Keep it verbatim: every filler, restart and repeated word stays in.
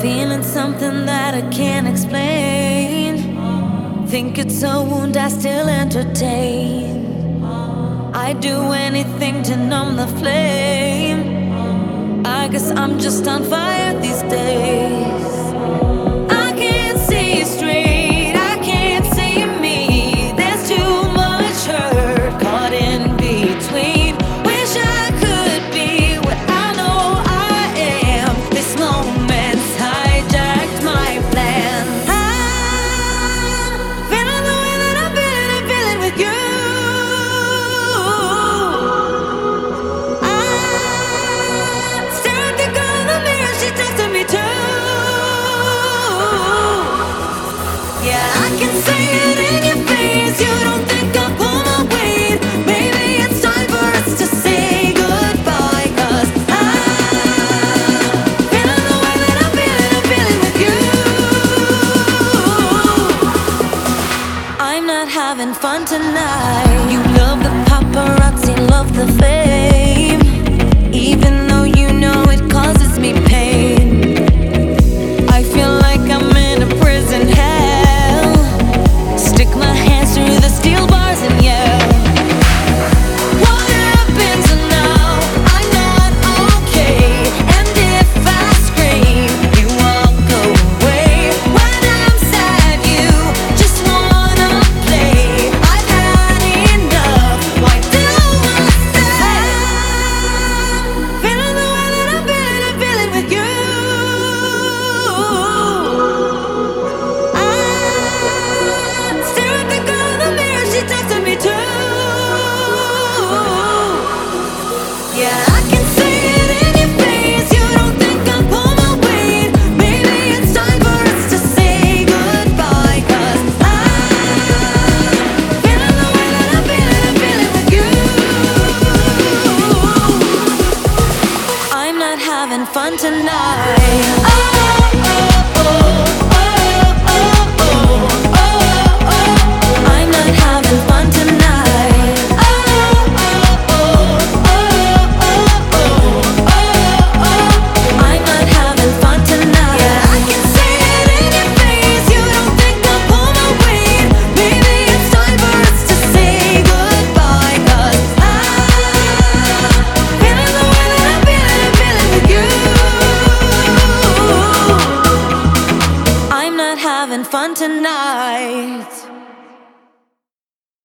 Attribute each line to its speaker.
Speaker 1: Feeling something that I can't explain. Think it's a wound I still entertain. I'd do anything to numb the flame. I guess I'm just on fire these days. I can't see straight, I can't see me. There's too much hurt caught in between. Wish I could be what I know I am. This moment's hijacked my plan. I'm feeling the way that I'm feeling, I'm feeling with you. I can see it in your face. You don't think I'll pull my weight. Maybe it's time for us to say goodbye. Cause I'm feeling the way that I'm feeling, I'm feeling with you. I'm not having fun tonight. You love the paparazzi, love the fame. Even though you know it causes me pain. I feel like I'm in a prison hell. Stick my hands through the steel bars and yell. What happens now? I'm not okay. And if I scream, you walk away. When I'm sad, you just wanna play. I've had enough. Why do I stay? Feeling the way that I'm feeling, I'm feeling with you. Yeah, I can see it in your face. You don't think I'll pull my weight. Maybe it's time for us to say goodbye. Cause I'm feeling the way that I'm feeling, I'm feeling with you. I'm not having fun tonight. Oh, oh, oh, oh, oh, oh, oh, oh. I'm not having fun tonight. Oh, oh, oh, oh, oh, oh, oh. I'm not having fun tonight. Yeah, I can see it in your face. You don't think I'll pull my weight. Maybe it's time for us to say goodbye. Cause I'm feeling the way that I'm feeling, I'm feeling with you. I'm not having fun tonight.